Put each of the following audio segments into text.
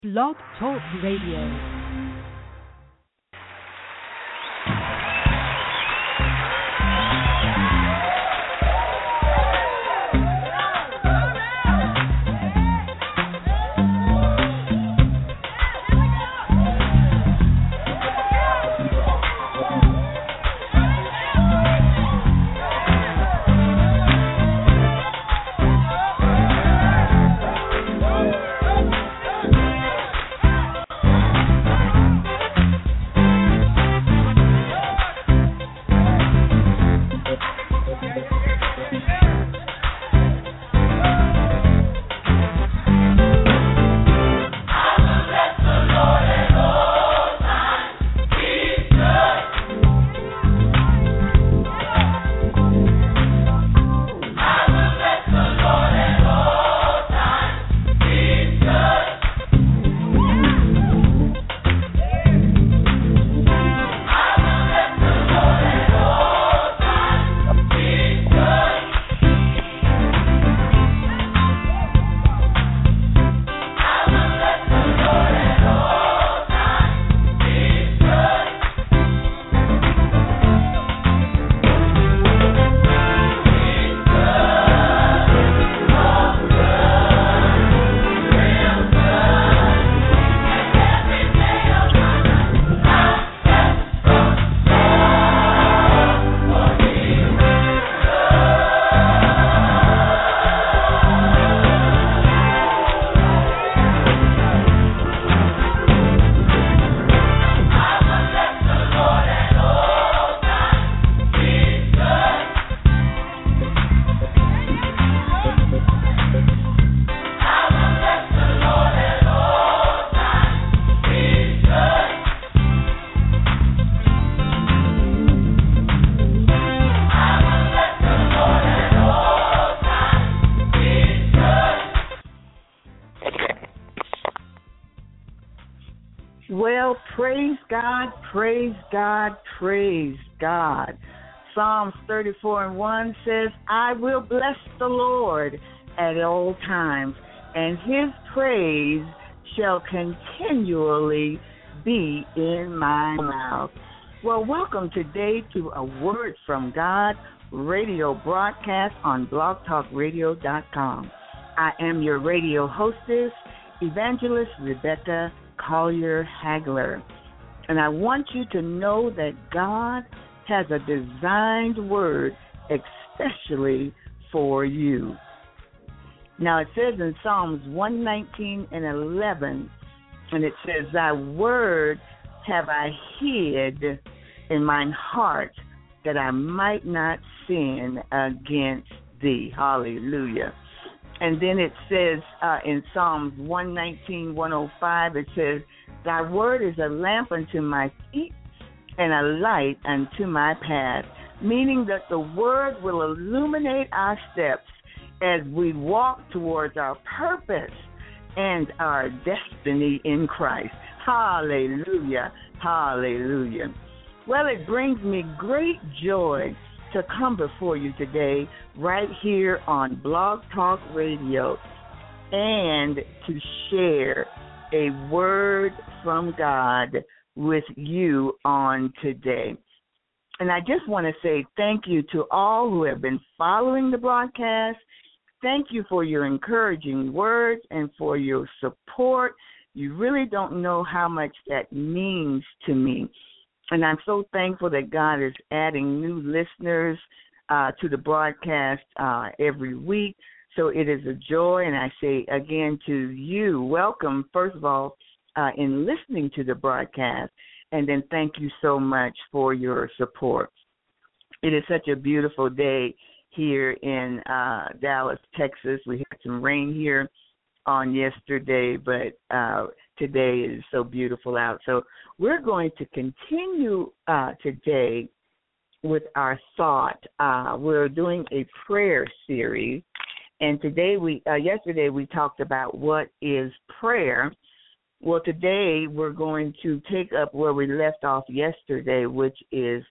Blog Talk Radio. Well, praise God, praise God, praise God. Psalms 34:1 says, I will bless the Lord at all times, and his praise shall continually be in my mouth. Well, welcome today to A Word from God radio broadcast on blogtalkradio.com. I am your radio hostess, Evangelist Rebecca Collier Hagler. And I want you to know that God has a designed word especially for you. Now it says in Psalms 119:11, and it says, Thy word have I hid in mine heart that I might not sin against thee. Hallelujah. And then it says in Psalms 119:105, it says, Thy word is a lamp unto my feet and a light unto my path, meaning that the word will illuminate our steps as we walk towards our purpose and our destiny in Christ. Hallelujah, hallelujah. Well, it brings me great joy to come before you today right here on Blog Talk Radio and to share a word from God with you on today. And I just want to say thank you to all who have been following the broadcast. Thank you for your encouraging words and for your support. You really don't know how much that means to me. And I'm so thankful that God is adding new listeners to the broadcast every week. So it is a joy, and I say again to you, welcome, first of all, in listening to the broadcast, and then thank you so much for your support. It is such a beautiful day here in Dallas, Texas. We had some rain here on yesterday, but today is so beautiful out. So we're going to continue today with our thought. We're doing a prayer series, and yesterday we talked about what is prayer. Well, today we're going to take up where we left off yesterday, which is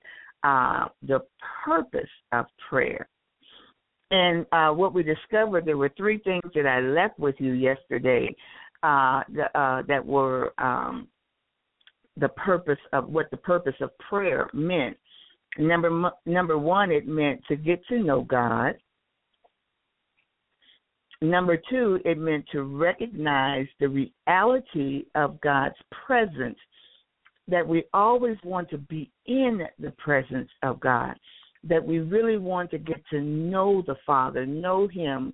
the purpose of prayer. And what we discovered, there were three things that I left with you yesterday. that were the purpose of what the purpose of prayer meant. Number one, it meant to get to know God. Number two, it meant to recognize the reality of God's presence, that we always want to be in the presence of God, that we really want to get to know the Father, know Him,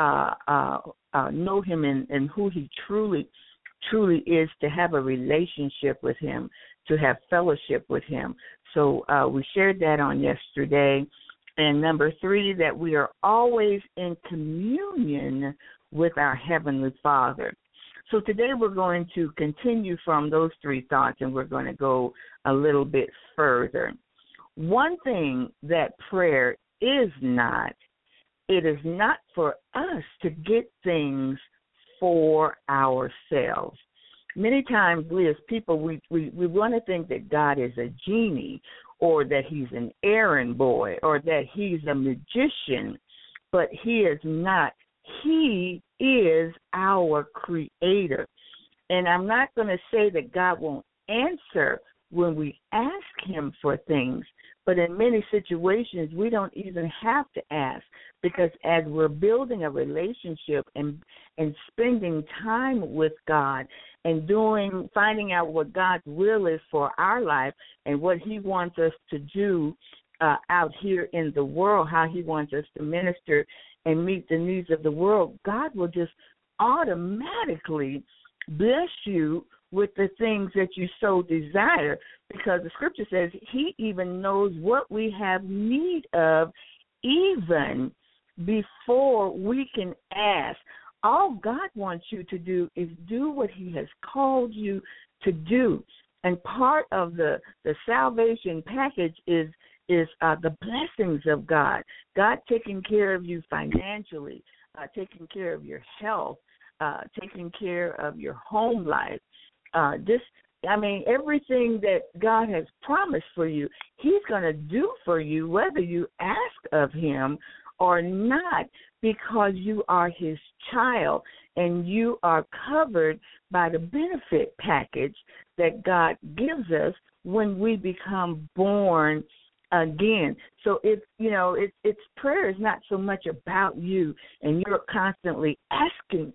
and who He truly is, to have a relationship with Him, to have fellowship with Him. So we shared that on yesterday. And number three, that we are always in communion with our Heavenly Father. So today we're going to continue from those three thoughts, and we're going to go a little bit further. One thing that prayer is not, it is not for us to get things for ourselves. Many times we as people, we want to think that God is a genie, or that He's an errand boy, or that He's a magician, but He is not. He is our Creator. And I'm not going to say that God won't answer when we ask Him for things, but in many situations we don't even have to ask, because as we're building a relationship and spending time with God and finding out what God's will is for our life and what He wants us to do out here in the world, how He wants us to minister and meet the needs of the world, God will just automatically bless you with the things that you so desire, because the Scripture says He even knows what we have need of even before we can ask. All God wants you to do is do what He has called you to do. And part of the salvation package is the blessings of God. God taking care of you financially, taking care of your health, taking care of your home life. Everything that God has promised for you, He's going to do for you, whether you ask of Him or not, because you are His child and you are covered by the benefit package that God gives us when we become born again. So it's prayer is not so much about you and you're constantly asking,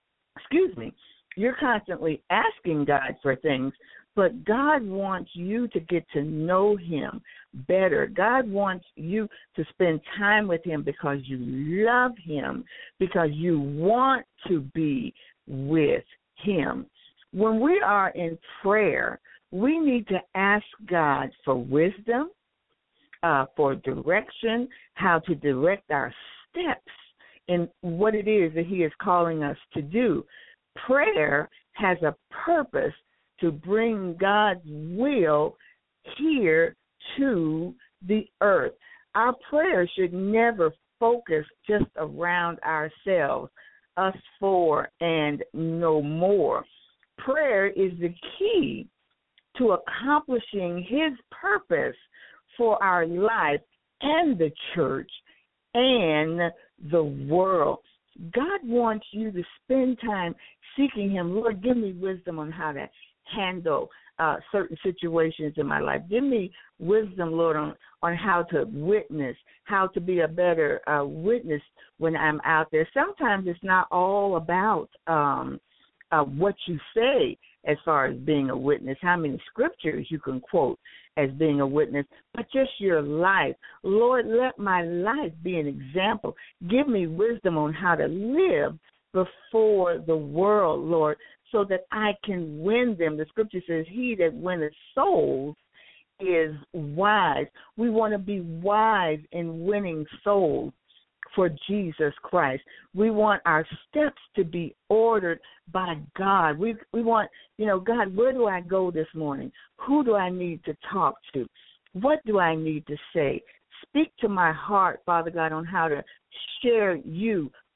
you're constantly asking God for things, but God wants you to get to know Him better. God wants you to spend time with Him because you love Him, because you want to be with Him. When we are in prayer, we need to ask God for wisdom, for direction, how to direct our steps in what it is that He is calling us to do. Prayer has a purpose to bring God's will here to the earth. Our prayer should never focus just around ourselves, us four and no more. Prayer is the key to accomplishing His purpose for our life and the church and the world. God wants you to spend time seeking Him. Lord, give me wisdom on how to handle certain situations in my life. Give me wisdom, Lord, on how to witness, how to be a better witness when I'm out there. Sometimes it's not all about what you say as far as being a witness, how many scriptures you can quote as being a witness, but just your life. Lord, let my life be an example. Give me wisdom on how to live before the world, Lord, so that I can win them. The scripture says, he that winneth souls is wise. We want to be wise in winning souls for Jesus Christ. We want our steps to be ordered by God. We want, God, where do I go this morning? Who do I need to talk to? What do I need to say? Speak to my heart, Father God, on how to share you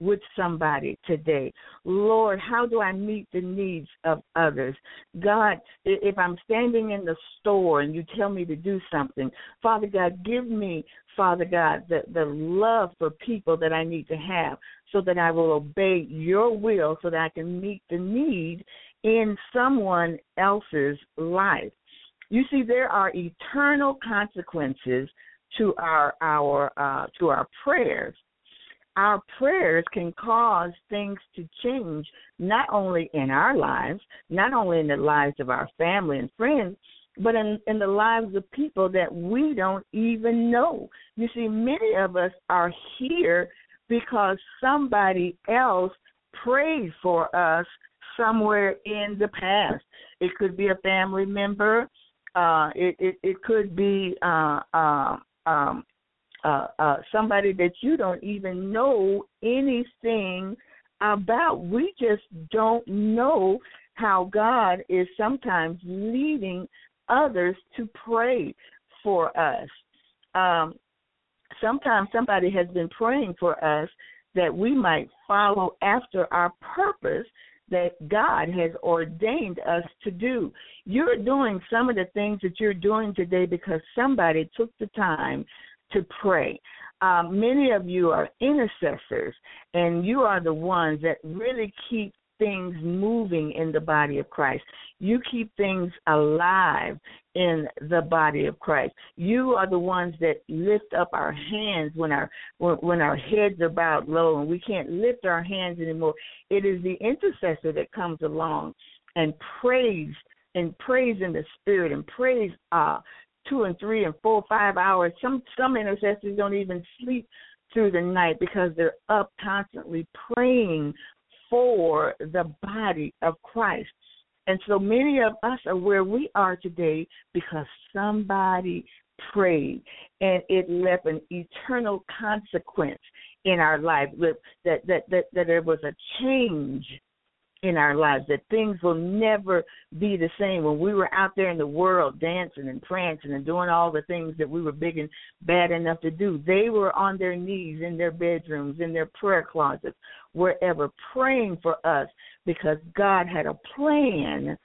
with somebody today? Lord, how do I meet the needs of others? God, if I'm standing in the store and you tell me to do something, Father God, give me, Father God, the love for people that I need to have so that I will obey your will so that I can meet the need in someone else's life. You see, there are eternal consequences to our prayers. Our prayers can cause things to change, not only in our lives, not only in the lives of our family and friends, but in the lives of people that we don't even know. You see, many of us are here because somebody else prayed for us somewhere in the past. It could be a family member. It could be somebody that you don't even know anything about. We just don't know how God is sometimes leading others to pray for us. Sometimes somebody has been praying for us that we might follow after our purpose that God has ordained us to do. You're doing some of the things that you're doing today because somebody took the time to pray. Many of you are intercessors, and you are the ones that really keep things moving in the body of Christ. You keep things alive in the body of Christ. You are the ones that lift up our hands when our heads are bowed low and we can't lift our hands anymore. It is the intercessor that comes along and prays in the spirit and prays 2 and 3 and 4, 5 hours. Some intercessors don't even sleep through the night because they're up constantly praying for the body of Christ. And so many of us are where we are today because somebody prayed, and it left an eternal consequence in our life, that there was a change in our lives, that things will never be the same. When we were out there in the world dancing and prancing and doing all the things that we were big and bad enough to do, they were on their knees in their bedrooms, in their prayer closets, wherever, praying for us because God had a plan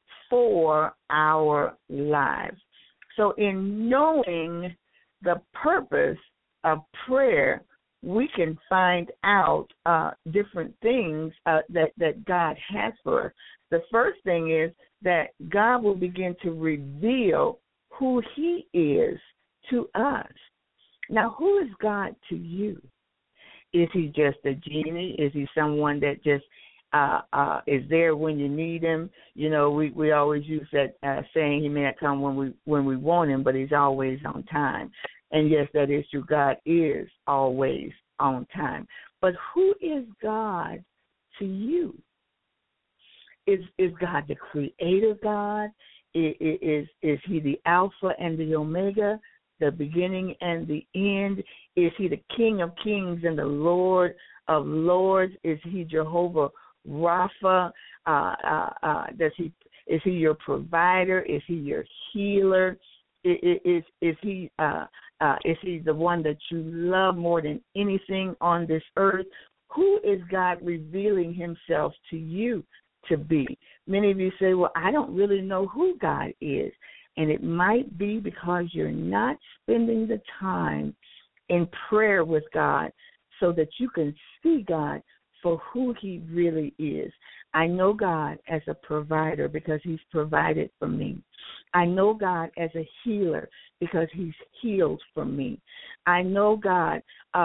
for our lives. So in knowing the purpose of prayer, we can find out different things that God has for us. The first thing is that God will begin to reveal who he is to us. Now, who is God to you? Is he just a genie? Is he someone that just is there when you need him? You know, we always use that saying, he may not come when we want him, but he's always on time. And yes, that is true. God is always on time. But who is God to you? Is God the creator God? Is he the Alpha and the Omega, the beginning and the end? Is he the King of kings and the Lord of lords? Is he Jehovah Rapha? Is he your provider? Is he your healer? Is he the one that you love more than anything on this earth? Who is God revealing himself to you to be? Many of you say, well, I don't really know who God is. And it might be because you're not spending the time in prayer with God so that you can see God for who he really is. I know God as a provider because he's provided for me. I know God as a healer because he's healed for me. I know God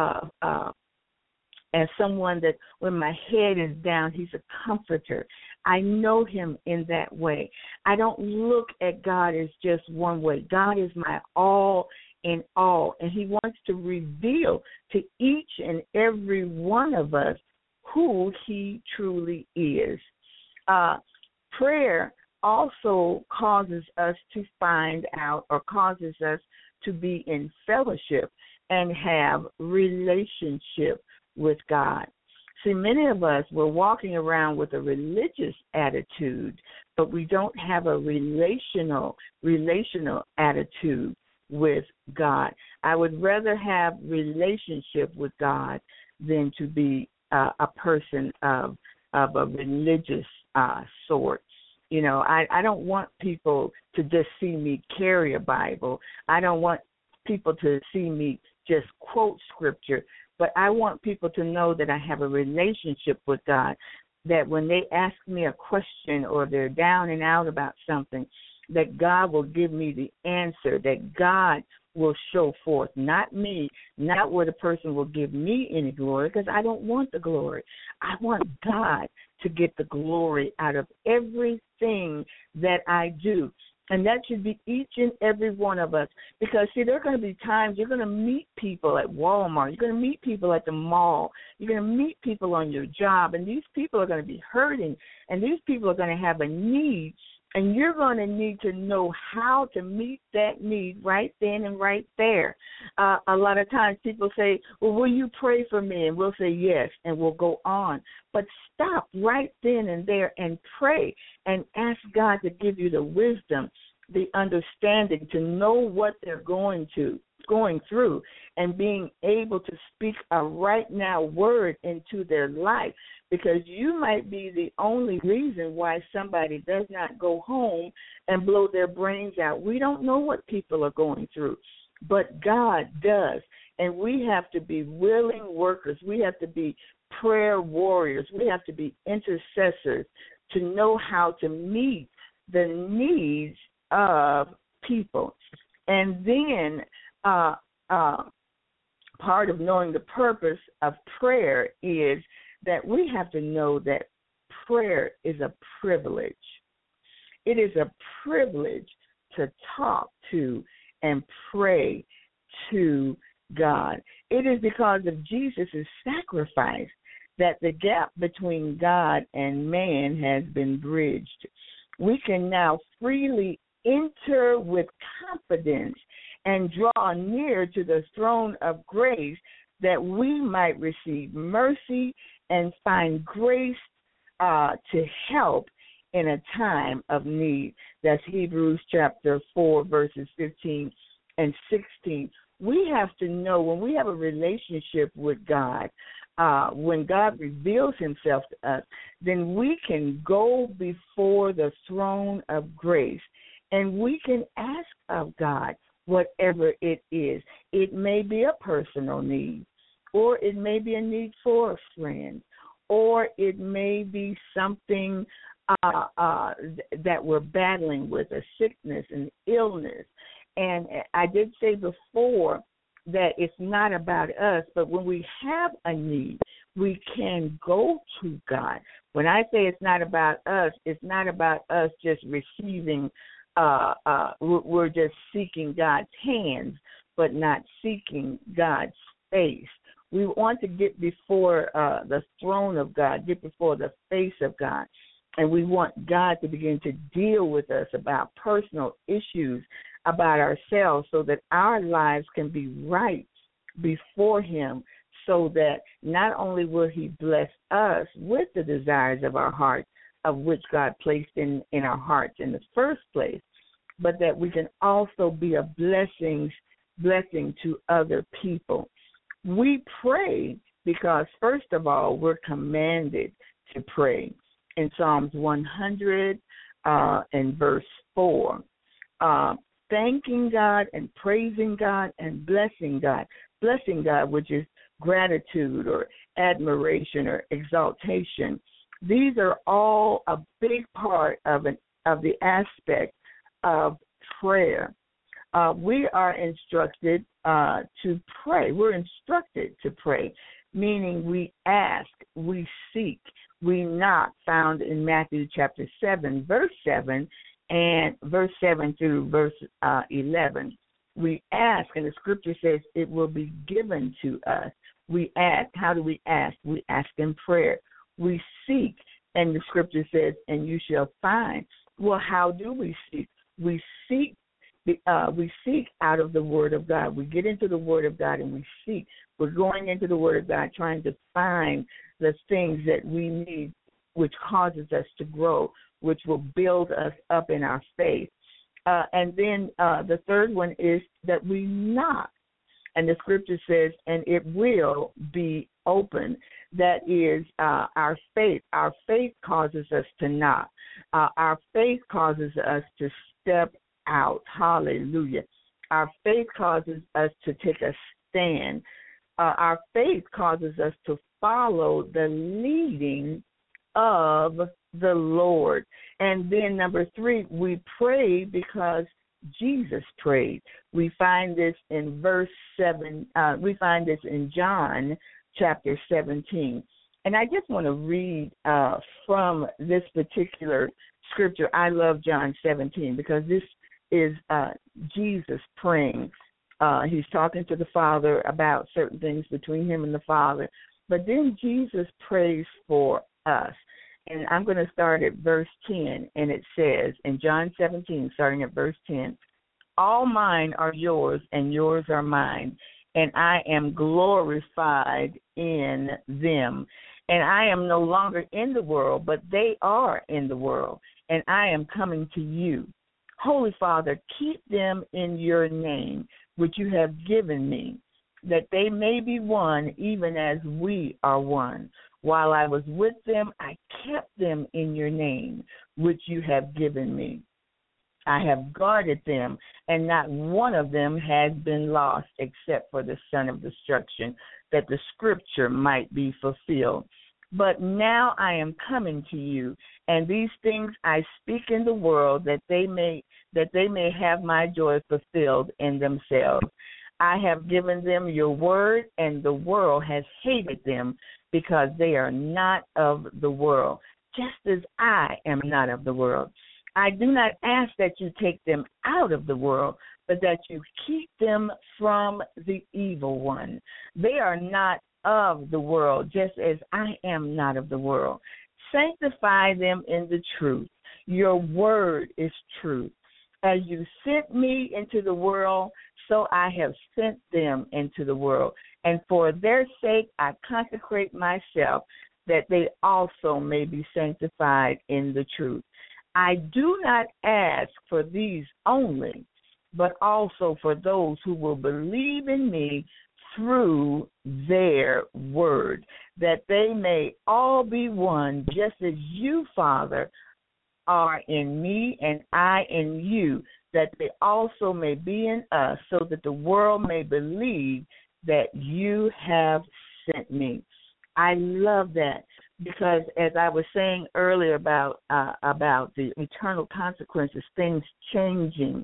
as someone that when my head is down, he's a comforter. I know him in that way. I don't look at God as just one way. God is my all in all, and he wants to reveal to each and every one of us who he truly is. Prayer also causes us to find out, or causes us to be in fellowship and have relationship with God. See, many of us, we're walking around with a religious attitude, but we don't have a relational attitude with God. I would rather have relationship with God than to be a person of a religious sort. You know, I don't want people to just see me carry a Bible. I don't want people to see me just quote scripture, but I want people to know that I have a relationship with God, that when they ask me a question or they're down and out about something, that God will give me the answer, that God will show forth, not me, not where the person will give me any glory, because I don't want the glory. I want God to get the glory out of everything that I do. And that should be each and every one of us. Because, see, there are going to be times you're going to meet people at Walmart. You're going to meet people at the mall. You're going to meet people on your job. And these people are going to be hurting. And these people are going to have a need. And you're going to need to know how to meet that need right then and right there. A lot of times people say, well, will you pray for me? And we'll say yes, and we'll go on. But stop right then and there and pray and ask God to give you the wisdom, the understanding to know what they're going through, and being able to speak a right now word into their life, because you might be the only reason why somebody does not go home and blow their brains out. We don't know what people are going through, but God does, and we have to be willing workers. We have to be prayer warriors. We have to be intercessors to know how to meet the needs of people. And then part of knowing the purpose of prayer is that we have to know that prayer is a privilege. It is a privilege to talk to and pray to God. It is because of Jesus' sacrifice that the gap between God and man has been bridged. We can now freely enter with confidence and draw near to the throne of grace that we might receive mercy and find grace to help in a time of need. That's Hebrews chapter 4, verses 15 and 16. We have to know when we have a relationship with God, when God reveals himself to us, then we can go before the throne of grace and we can ask of God whatever it is. It may be a personal need, or it may be a need for a friend, or it may be something that we're battling with, a sickness, an illness. And I did say before that it's not about us, but when we have a need, we can go to God. When I say it's not about us, it's not about us just receiving, we're just seeking God's hands, but not seeking God's face. We want to get before the throne of God, get before the face of God, and we want God to begin to deal with us about personal issues about ourselves so that our lives can be right before him, so that not only will he bless us with the desires of our hearts, of which God placed in our hearts in the first place, but that we can also be a blessing to other people. We pray because, first of all, we're commanded to pray. In Psalms 100 and verse 4, thanking God and praising God and blessing God. Blessing God, which is gratitude or admiration or exaltation. These are all a big part of the aspect of prayer. We are instructed to pray. We're instructed to pray, meaning we ask, we seek, we knock, found in Matthew chapter 7, verse 7, and verse 7 through verse 11. We ask, and the scripture says it will be given to us. We ask. How do we ask? We ask in prayer. We seek, and the scripture says, and you shall find. Well, how do we seek? We seek out of the Word of God. We get into the Word of God and we seek. We're going into the Word of God trying to find the things that we need, which causes us to grow, which will build us up in our faith. And then the third one is that we knock. And the scripture says, and it will be open. That is our faith. Our faith causes us to knock. Our faith causes us to step out. Hallelujah. Our faith causes us to take a stand. Our faith causes us to follow the leading of the Lord. And then number 3, we pray because Jesus prayed. We find this in verse 7. We find this in John chapter 17. And I just want to read from this particular scripture. I love John 17 because this is Jesus praying. He's talking to the Father about certain things between him and the Father. But then Jesus prays for us. And I'm going to start at verse 10, and it says in John 17, starting at verse 10, all mine are yours, and yours are mine, and I am glorified in them. And I am no longer in the world, but they are in the world, and I am coming to you. Holy Father, keep them in your name, which you have given me, that they may be one, even as we are one. While I was with them, I kept them in your name, which you have given me. I have guarded them, and not one of them has been lost except for the son of destruction, that the scripture might be fulfilled. But now I am coming to you, and these things I speak in the world, that they may have my joy fulfilled in themselves. I have given them your word, and the world has hated them, because they are not of the world, just as I am not of the world. I do not ask that you take them out of the world, but that you keep them from the evil one. They are not of the world, just as I am not of the world. Sanctify them in the truth. Your word is truth. As you sent me into the world, so I have sent them into the world. And for their sake I consecrate myself, that they also may be sanctified in the truth. I do not ask for these only, but also for those who will believe in me through their word, that they may all be one, just as you, Father, are in me and I in you, that they also may be in us, so that the world may believe that you have sent me. I love that, because as I was saying earlier about the eternal consequences, things changing,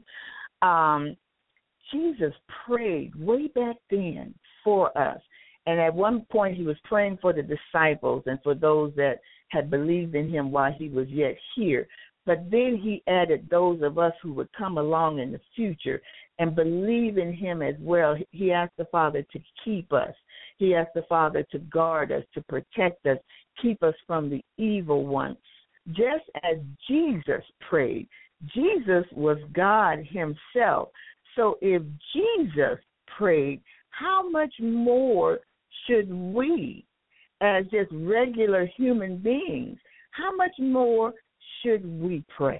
Jesus prayed way back then for us. And at one point he was praying for the disciples and for those that had believed in him while he was yet here. But then he added those of us who would come along in the future and believe in him as well. He asked the Father to keep us. He asked the Father to guard us, to protect us, keep us from the evil one. Just as Jesus prayed, Jesus was God himself. So if Jesus prayed, how much more should we, as just regular human beings, how much more should we pray?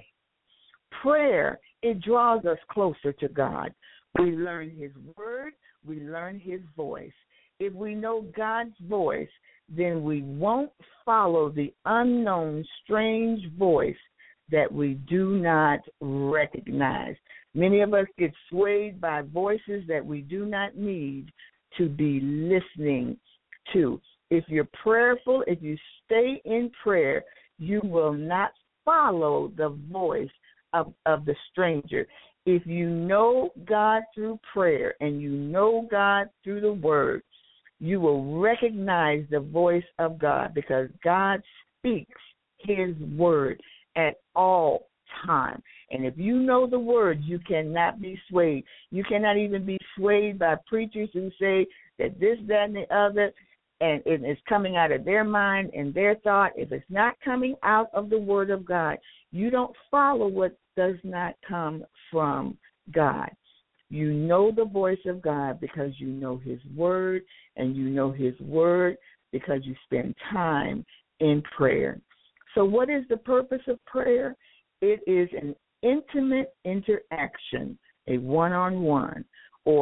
Prayer, it draws us closer to God. We learn his word, we learn his voice. If we know God's voice, then we won't follow the unknown, strange voice that we do not recognize. Many of us get swayed by voices that we do not need to be listening to. If you're prayerful, if you stay in prayer, you will not follow the voice of the stranger. If you know God through prayer and you know God through the word, you will recognize the voice of God, because God speaks his word at all times. And if you know the word, you cannot be swayed. You cannot even be swayed by preachers who say that this, that, and the other, and it is coming out of their mind and their thought. If it's not coming out of the word of God, you don't follow what does not come from God. You know the voice of God because you know his word, and you know his word because you spend time in prayer. So what is the purpose of prayer? It is an intimate interaction, a one-on-one or a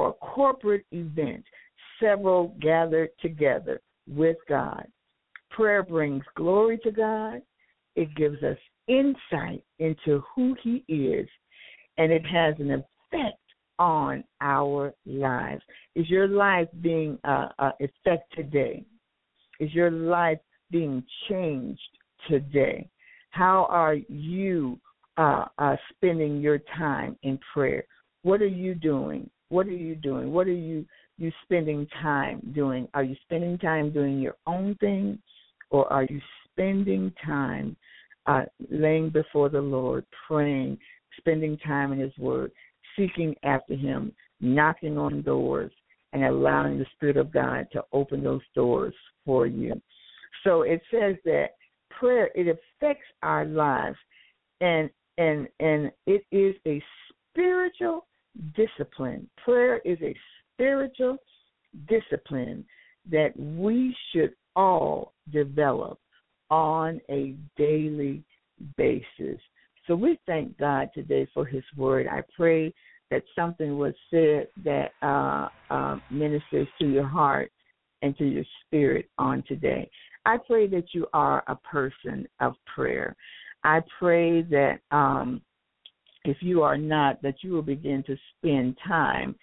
corporate event, several gathered together with God. Prayer brings glory to God. It gives us insight into who He is, and it has an effect on our lives. Is your life being affected today? Is your life being changed today? How are you spending your time in prayer? What are you doing? What are you doing? What are you spending time doing? Are you spending time doing your own thing, or are you spending time laying before the Lord, praying, spending time in His Word, seeking after Him, knocking on doors, and allowing the Spirit of God to open those doors for you? So it says that prayer, it affects our lives, and it is a spiritual discipline. Prayer is a spiritual discipline that we should all develop on a daily basis. So we thank God today for His Word. I pray that something was said that ministers to your heart and to your spirit on today. I pray that you are a person of prayer. I pray that if you are not, that you will begin to spend time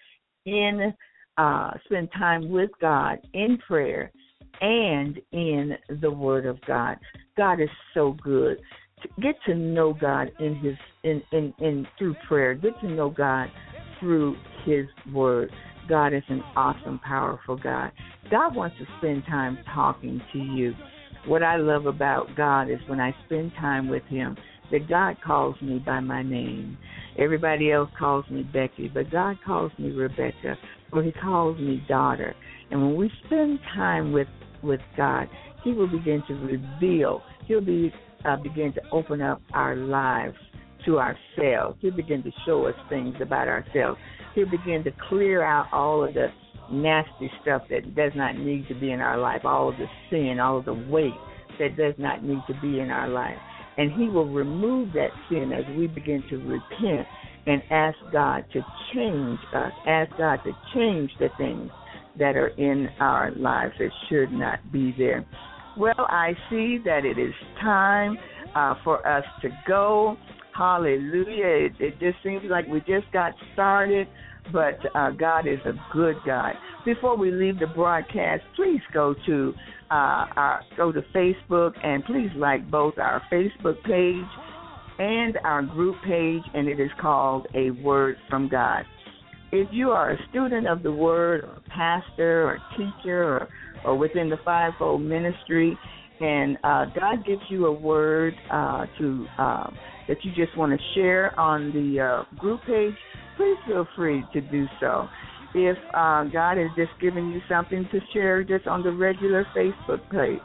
with God in prayer and in the Word of God. God is so good. Get to know God through prayer. Get to know God through His Word. God is an awesome, powerful God. God wants to spend time talking to you. What I love about God is when I spend time with Him, that God calls me by my name. Everybody else calls me Becky, but God calls me Rebecca, or He calls me daughter. And when we spend time with God, He will begin to reveal. He'll begin to open up our lives to ourselves. He'll begin to show us things about ourselves. He'll begin to clear out all of the nasty stuff that does not need to be in our life, all of the sin, all of the weight that does not need to be in our life. And He will remove that sin as we begin to repent and ask God to change us, ask God to change the things that are in our lives that should not be there. Well, I see that it is time for us to go. Hallelujah. It just seems like we just got started, but God is a good God. Before we leave the broadcast, please go to Facebook, and please like both our Facebook page and our group page, and it is called A Word from God. If you are a student of the Word, or a pastor, or teacher, or within the fivefold ministry, and God gives you a word that you just want to share on the group page, please feel free to do so. If God has just given you something to share just on the regular Facebook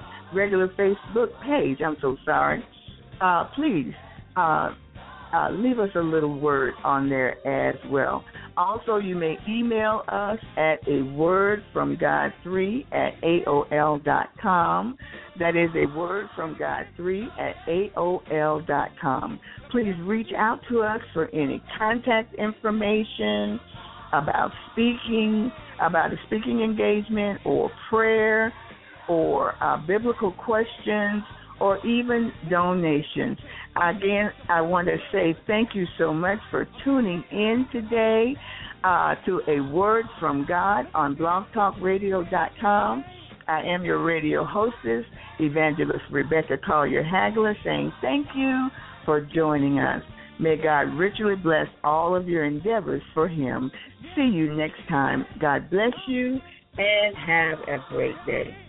page, please leave us a little word on there as well. Also, you may email us at awordfromgod3@aol.com. That is awordfromgod3@aol.com. Please reach out to us for any contact information about speaking, about a speaking engagement or prayer or biblical questions or even donations. Again, I want to say thank you so much for tuning in today to A Word from God on blogtalkradio.com. I am your radio hostess, Evangelist Rebecca Collier-Hagler, saying thank you for joining us. May God richly bless all of your endeavors for Him. See you next time. God bless you and have a great day.